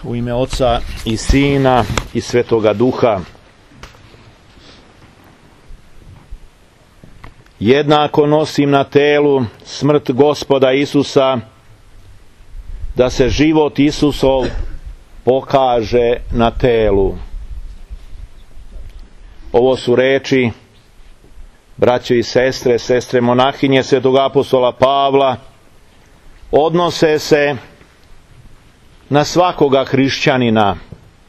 U ime Oca i Sina i Svetoga Duha. Jednako nosim na telu smrt Gospoda Isusa, da se život Isusov pokaže na telu. Ovo su reči, braće i sestre, sestre monahinje Svetog apostola Pavla, odnose se na svakoga hrišćanina.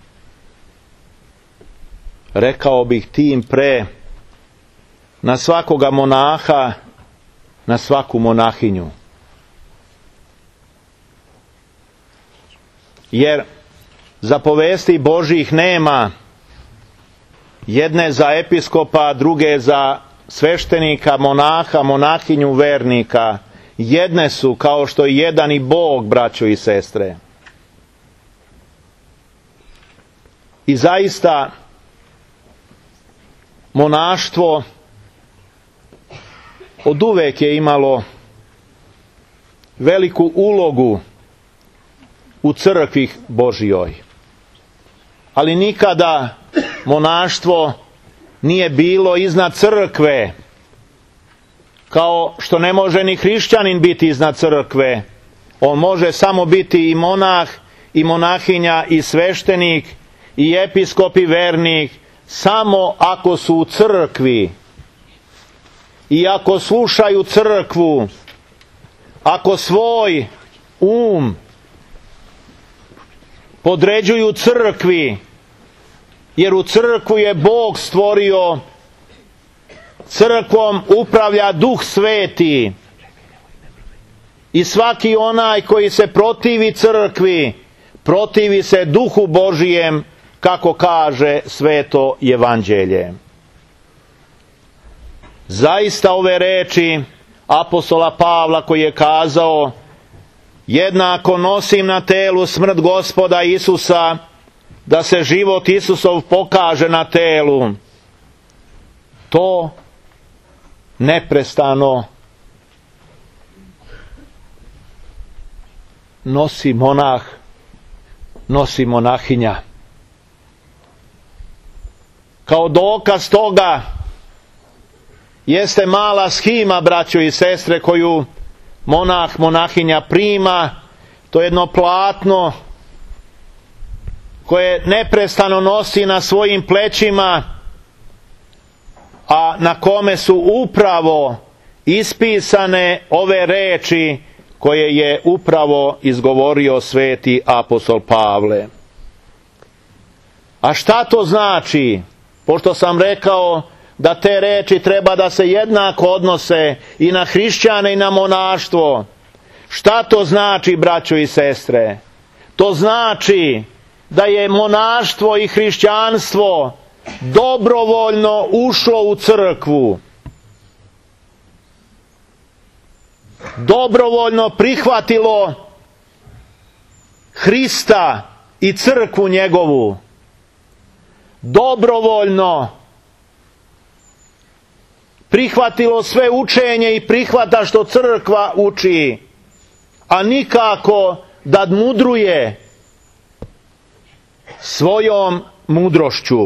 Rekao bih tim pre, na svakoga monaha, na svaku monahinju. Jer zapovesti Božjih nema, jedne za episkopa, druge za sveštenika, monaha, monahinju, vernika. Jedne su, kao što je jedan i Bog, braćo i sestre. I zaista monaštvo oduvek je imalo veliku ulogu u crkvi Božjoj. Ali nikada monaštvo nije bilo iznad crkve, kao što ne može ni hrišćanin biti iznad crkve. On može samo biti i monah, i monahinja, i sveštenik, i episkop, i vernik, samo ako su u crkvi i ako slušaju crkvu, ako svoj podređuju crkvi, jer u crkvu je Bog stvorio, crkvom upravlja Duh Sveti, i svaki onaj koji se protivi crkvi, protivi se Duhu Božijem, kako kaže Sveto Evanđelje. Zaista ove reči apostola Pavla, koji je kazao, jednako nosim na telu smrt Gospoda Isusa, da se život Isusov pokaže na telu. To neprestano nosi monah, nosi monahinja. Kao dokaz toga jeste mala schima, braćo i sestre, koju monah, monahinja prima. To je jedno platno koje neprestano nosi na svojim plećima, a na kome su upravo ispisane ove reči koje je upravo izgovorio sveti apostol Pavle. A šta to znači? Pošto sam rekao da te reči treba da se jednako odnose i na hrišćane i na monaštvo. Šta to znači, braćo i sestre? To znači da je monaštvo i hrišćanstvo dobrovoljno ušlo u crkvu. Dobrovoljno prihvatilo Hrista i crkvu njegovu. Dobrovoljno prihvatilo sve učenje i prihvata što crkva uči, a nikako da mudruje svojom mudrošću.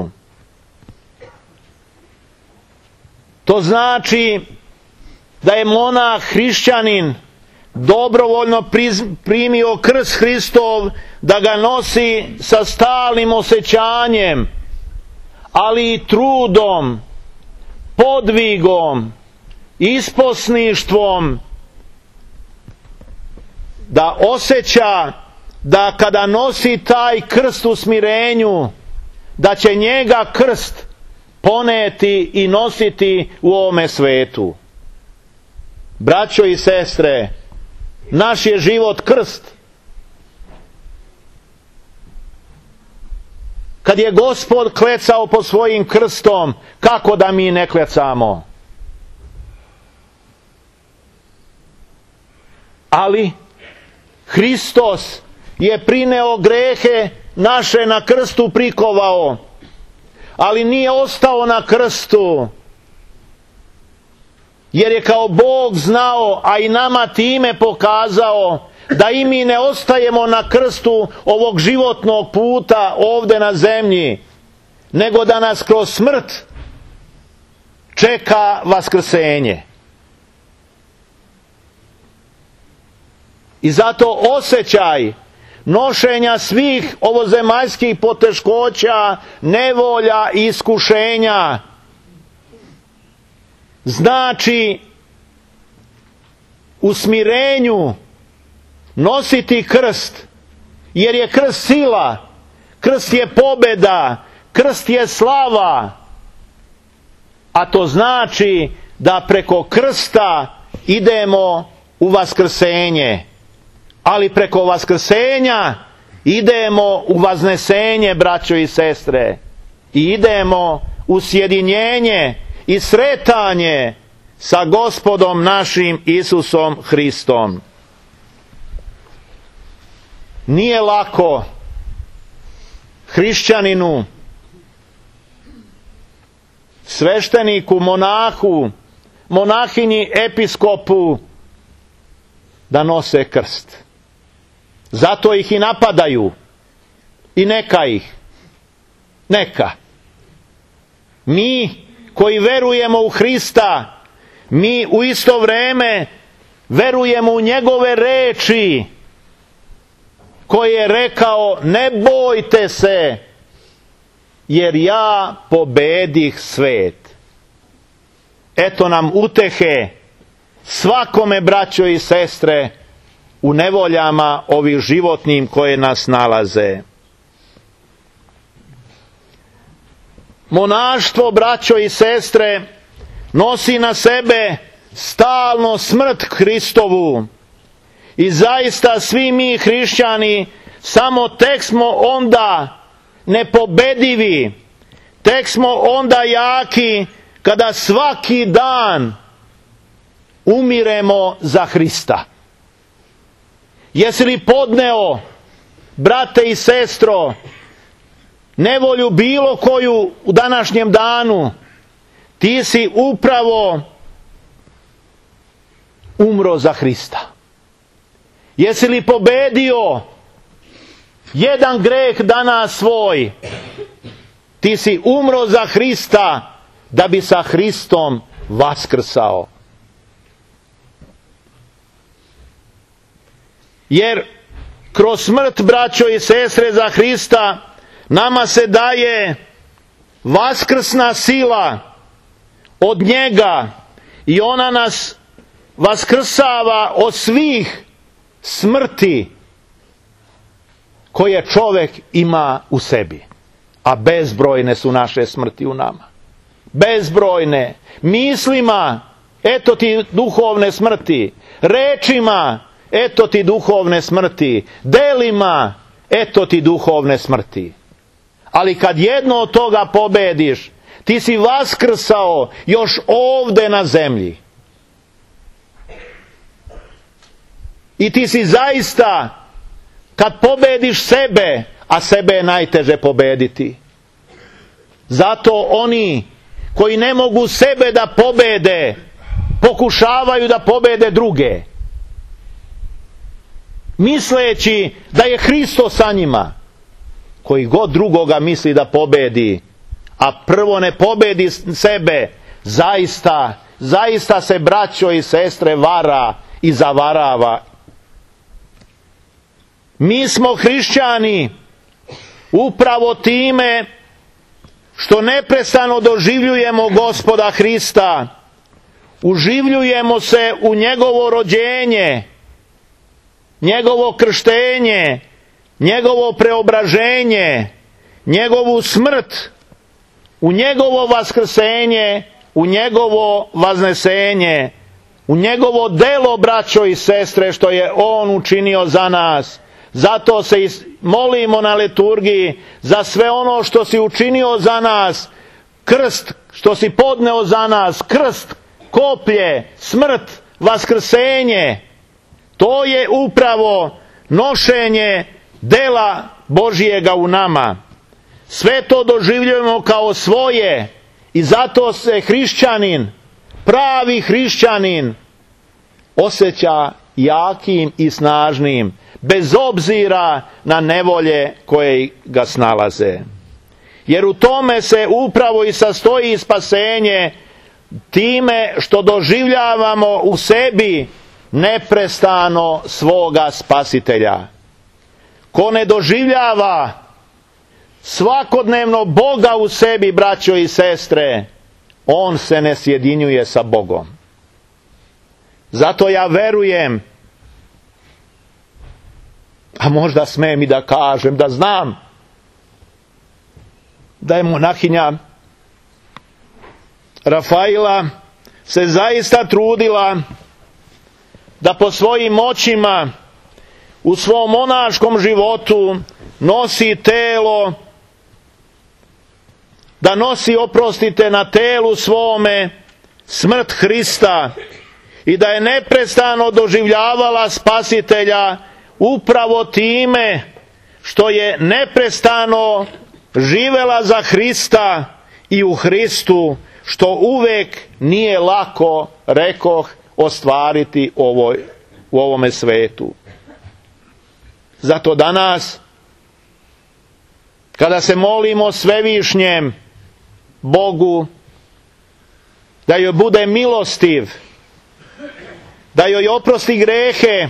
To znači da je monah hrišćanin dobrovoljno primio krst Hristov, da ga nosi sa stalnim osjećanjem, ali i trudom, podvigom, isposništvom, da osjeća da kada nosi taj krst u smirenju, da će njega krst poneti i nositi u ovome svetu. Braćo i sestre, naš je život krst. Kad je Gospod klecao pod svojim krstom, kako da mi ne klecamo? Ali Hristos je prineo grehe naše, na krstu prikovao, ali nije ostao na krstu, jer je kao Bog znao, a i nama time pokazao, da i mi ne ostajemo na krstu ovog životnog puta ovdje na zemlji, nego da nas kroz smrt čeka vaskrsenje. I zato osjećaj nošenja svih ovozemaljskih poteškoća, nevolja i iskušenja znači u smirenju nositi krst, jer je krst sila, krst je pobjeda, krst je slava, a to znači da preko krsta idemo u vaskrsenje, ali preko vaskrsenja idemo u vaznesenje, braćo i sestre, i idemo u sjedinjenje i sretanje sa Gospodom našim Isusom Hristom. Nije lako hrišćaninu, svešteniku, monahu, monahinji, episkopu da nose krst. Zato ih i napadaju. I neka ih. Neka. Mi koji verujemo u Hrista, mi u isto vrijeme verujemo u njegove reči koje je rekao: ne bojte se, jer ja pobedih svet. Eto nam utehe svakome, braćo i sestre, u nevoljama ovih životnim koje nas nalaze. Monaštvo, braćo i sestre, nosi na sebe stalno smrt Hristovu. I zaista svi mi hrišćani samo tek smo onda nepobedivi, tek smo onda jaki kada svaki dan umiremo za Hrista. Jesi li podneo, brate i sestro, nevolju bilo koju u današnjem danu, ti si upravo umro za Hrista. Jesi li pobedio jedan greh danas svoj, ti si umro za Hrista da bi sa Hristom vaskrsao. Jer kroz smrt, braćo i sestre, za Hrista nama se daje vaskrsna sila od njega i ona nas vaskrsava od svih smrti koje čovjek ima u sebi. A bezbrojne su naše smrti u nama. Bezbrojne. Mislima, eto ti duhovne smrti. Rečima, eto ti duhovne smrti. Delima, eto ti duhovne smrti. Ali kad jedno od toga pobediš, ti si vaskrsao još ovdje na zemlji. I ti si zaista, kad pobediš sebe, a sebe je najteže pobediti. Zato oni koji ne mogu sebe da pobede, pokušavaju da pobede druge, misleći da je Hristos sa njima. Koji god drugoga misli da pobedi, a prvo ne pobedi sebe, zaista se, braćo i sestre, vara i zavarava. Mi smo hrišćani upravo time što neprestano doživljujemo Gospoda Hrista, uživljujemo se u njegovo rođenje, njegovo krštenje, njegovo preobraženje, njegovu smrt, u njegovo vaskrsenje, u njegovo vaznesenje, u njegovo delo, braćo i sestre, što je on učinio za nas. Zato se molimo na liturgiji za sve ono što si učinio za nas, krst što si podneo za nas, krst, koplje, smrt, vaskrsenje. To je upravo nošenje dela Božijega u nama. Sve to doživljujemo kao svoje i zato se hrišćanin, pravi hrišćanin, osjeća jakim i snažnim, bez obzira na nevolje koje ga snalaze. Jer u tome se upravo i sastoji spasenje, time što doživljavamo u sebi neprestano svoga spasitelja. Ko ne doživljava svakodnevno Boga u sebi, braćo i sestre, on se ne sjedinjuje sa Bogom. Zato ja verujem, a možda smem i da kažem, da znam, da je monahinja Rafaila se zaista trudila da po svojim moćima u svom monaškom životu nosi telo, da nosi, oprostite, na telu svome smrt Hrista i da je neprestano doživljavala spasitelja upravo time što je neprestano živela za Hrista i u Hristu, što uvek nije lako, rekoh, ostvariti u ovome svetu. Zato danas, kada se molimo Svevišnjem Bogu da joj bude milostiv, da joj oprosti grehe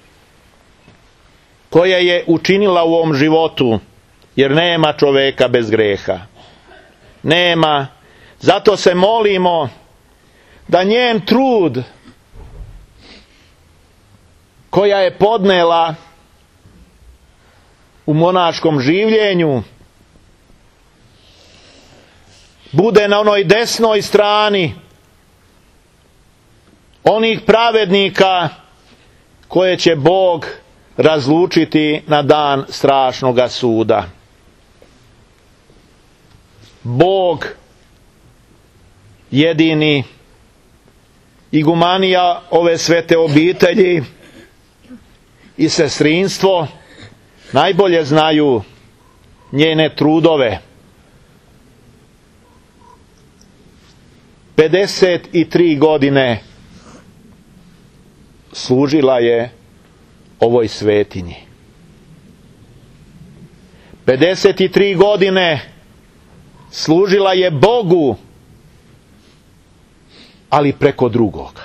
koje je učinila u ovom životu, jer nema čoveka bez greha. Nema. Zato se molimo da njen trud koja je podnela u monaškom življenju bude na onoj desnoj strani onih pravednika koje će Bog razlučiti na dan strašnoga suda. Bog jedini, igumanija ove svete obitelji i sestrinstvo najbolje znaju njene trudove. 53 godine služila je ovoj svetinji. 53 godine služila je Bogu, ali preko drugoga.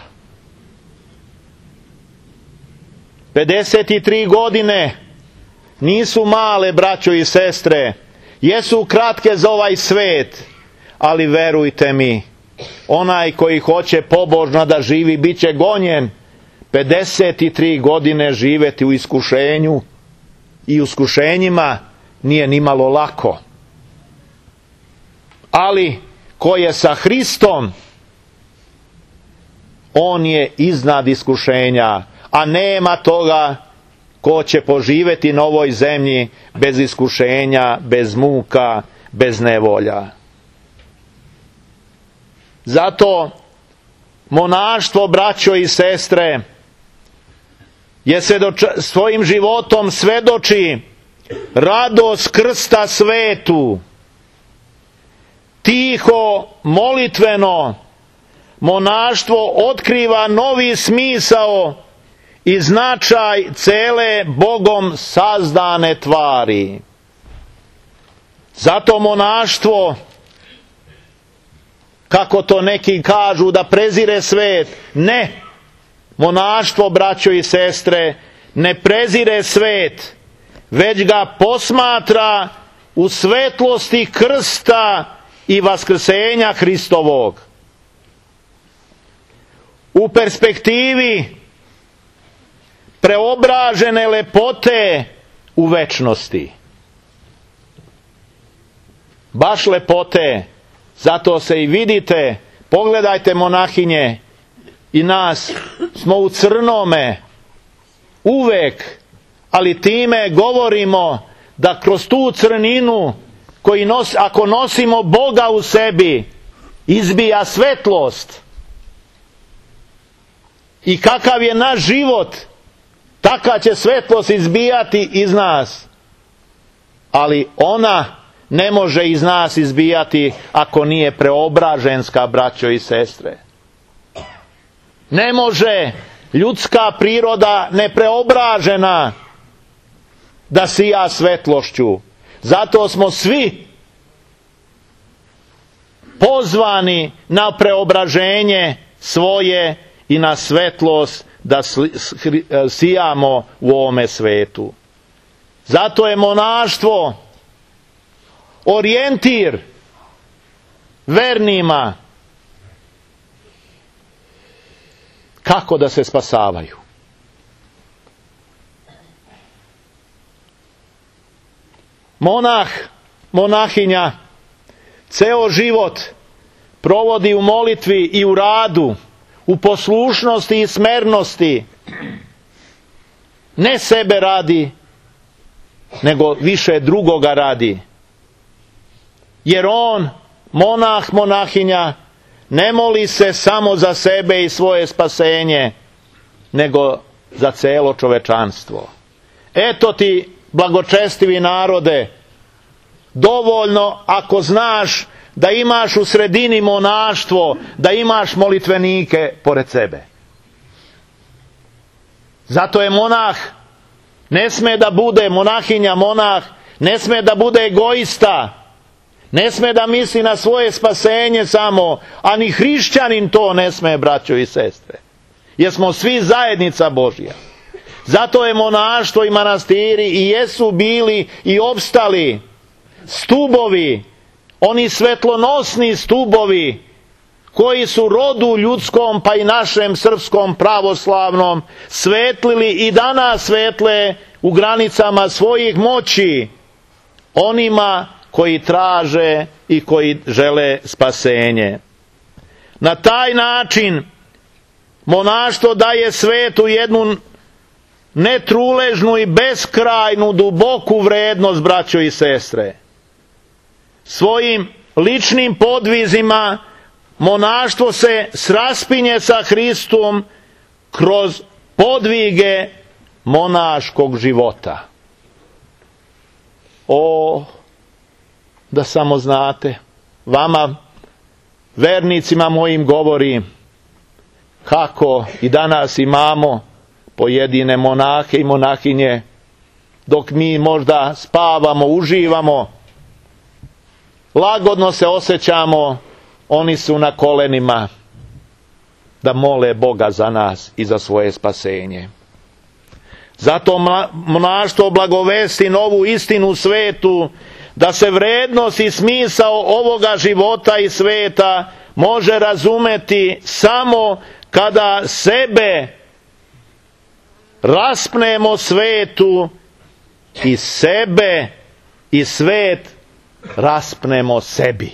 53 godine nisu male, braćo i sestre, jesu kratke za ovaj svet, ali verujte mi, onaj koji hoće pobožno da živi, bit će gonjen. 53 godine živeti u iskušenju i iskušenjima nije nimalo lako. Ali ko je sa Hristom, on je iznad iskušenja, a nema toga ko će poživjeti na ovoj zemlji bez iskušenja, bez muka, bez nevolja. Zato monaštvo, braćo i sestre, je svojim životom svedoči radost krsta svetu. Tiho, molitveno, monaštvo otkriva novi smisao i značaj cele Bogom sazdane tvari. Zato monaštvo, kako to neki kažu, da prezire svet, ne. Monaštvo, braćo i sestre, ne prezire svet, već ga posmatra u svetlosti krsta i vaskrsenja Hristovog. U perspektivi preobražene lepote u večnosti. Baš lepote, zato se i vidite, pogledajte monahinje i nas, smo u crnome uvek, ali time govorimo da kroz tu crninu, ako nosimo Boga u sebi, izbija svetlost. I kakav je naš život, taka će svetlost izbijati iz nas. Ali ona ne može iz nas izbijati ako nije preobraženska, braćo i sestre. Ne može ljudska priroda nepreobražena da sija svetlošću. Zato smo svi pozvani na preobraženje svoje i na svetlost da sijamo u ovome svetu. Zato je monaštvo orijentir vernima kako da se spasavaju. Monah, monahinja ceo život provodi u molitvi i u radu, u poslušnosti i smernosti. Ne sebe radi, nego više drugoga radi. Jer on, monah, monahinja, ne moli se samo za sebe i svoje spasenje, nego za celo čovečanstvo. Eto ti, blagočestivi narode, dovoljno ako znaš da imaš u sredini monaštvo, da imaš molitvenike pored sebe. Zato je monah, ne sme da bude monahinja, monah, ne sme da bude egoista, ne sme da misli na svoje spasenje samo, a ni hrišćanin to ne sme, braćo i sestre. Jer smo svi zajednica Božja. Zato je monaštvo i manastiri i jesu bili i opstali stubovi, oni svetlonosni stubovi koji su rodu ljudskom pa i našem srpskom pravoslavnom svetlili i danas svetle u granicama svojih moći onima koji traže i koji žele spasenje. Na taj način monaštvo daje svetu jednu netruležnu i beskrajnu duboku vrednost, braćo i sestre. Svojim ličnim podvizima monaštvo se sraspinje sa Hristom kroz podvige monaškog života. O, da samo znate, vama, vernicima mojim govorim, kako i danas imamo pojedine monahe i monahinje, dok mi možda spavamo, uživamo, lagodno se osjećamo, oni su na kolenima da mole Boga za nas i za svoje spasenje. Zato monaštvo blagovesti novu istinu svetu, da se vrednost i smisao ovoga života i sveta može razumeti samo kada sebe raspnemo svetu i sebe i svet raspnemo sebi.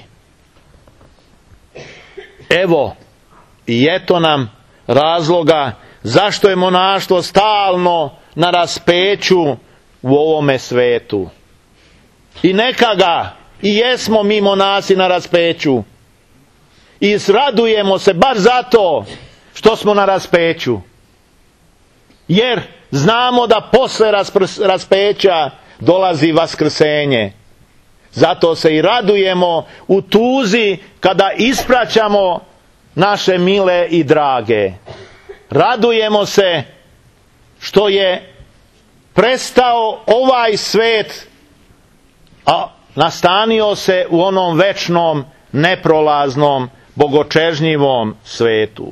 Evo, i eto nam razloga zašto je monaštvo stalno na raspeću u ovome svetu. I neka ga, i jesmo mi monasi na raspeću. I radujemo se baš zato što smo na raspeću. Jer znamo da posle raspeća dolazi vaskrsenje. Zato se i radujemo u tuzi kada ispraćamo naše mile i drage. Radujemo se što je prestao ovaj svet, a nastanio se u onom večnom, neprolaznom, bogočežnjivom svetu.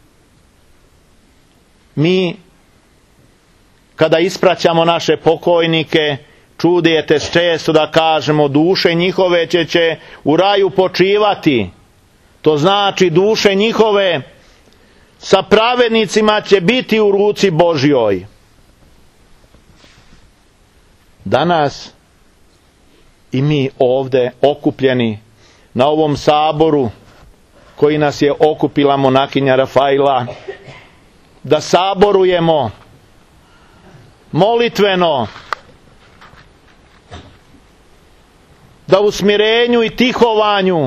Mi, kada ispraćamo naše pokojnike, čudijete često da kažemo duše njihove će u raju počivati. To znači duše njihove sa pravednicima će biti u ruci Božjoj. Danas i mi ovdje okupljeni na ovom saboru koji nas je okupila monahinja Rafaila, da saborujemo molitveno, da u smirenju i tihovanju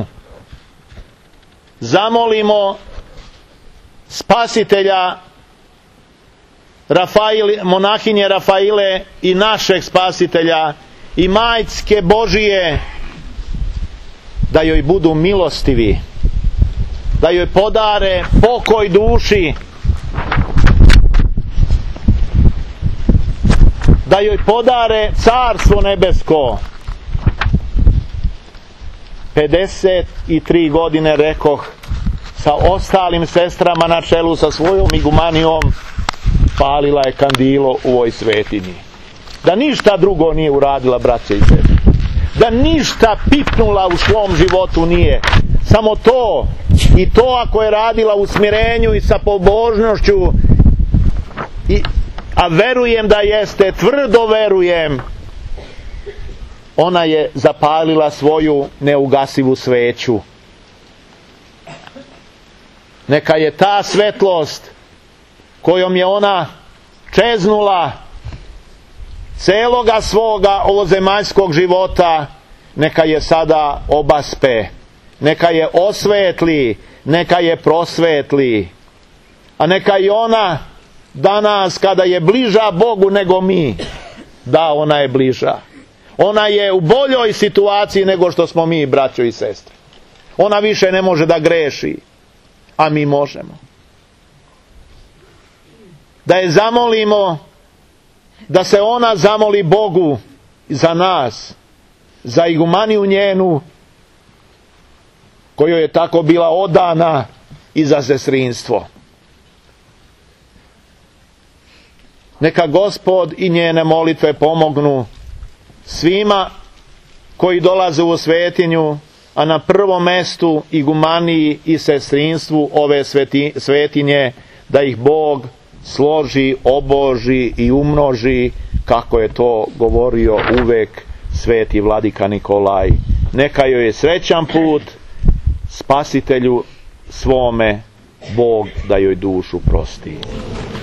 zamolimo Spasitelja monahinje Rafaile i našeg Spasitelja i Majke Božije, da joj budu milostivi, da joj podare pokoj duši, da joj podare carstvo nebesko. 53 godine, rekoh, sa ostalim sestrama na čelu sa svojom igumanijom palila je kandilo u ovoj svetinji. Da ništa drugo nije uradila, braće i sestre. Da ništa pipnula u svom životu nije. Samo to. I to ako je radila u smirenju i sa pobožnošću, a verujem da jeste, tvrdo verujem, ona je zapalila svoju neugasivu sveću. Neka je ta svetlost kojom je ona čeznula celoga svoga ovozemaljskog života, neka je sada obaspe, neka je osvetli, neka je prosvetli, a neka i ona danas kada je bliža Bogu nego mi, da, ona je bliža, ona je u boljoj situaciji nego što smo mi, braćo i sestre. Ona više ne može da greši, a mi možemo. Da je zamolimo, da se ona zamoli Bogu za nas, za igumaniju njenu, kojoj je tako bila odana, i za sestrinstvo. Neka Gospod i njene molitve pomognu svima koji dolaze u svetinju, a na prvom mestu igumaniji i sestrinstvu ove svetinje, da ih Bog složi, oboži i umnoži, kako je to govorio uvek sveti vladika Nikolaj. Neka joj je srećan put, Spasitelju svome Bog da joj dušu prosti.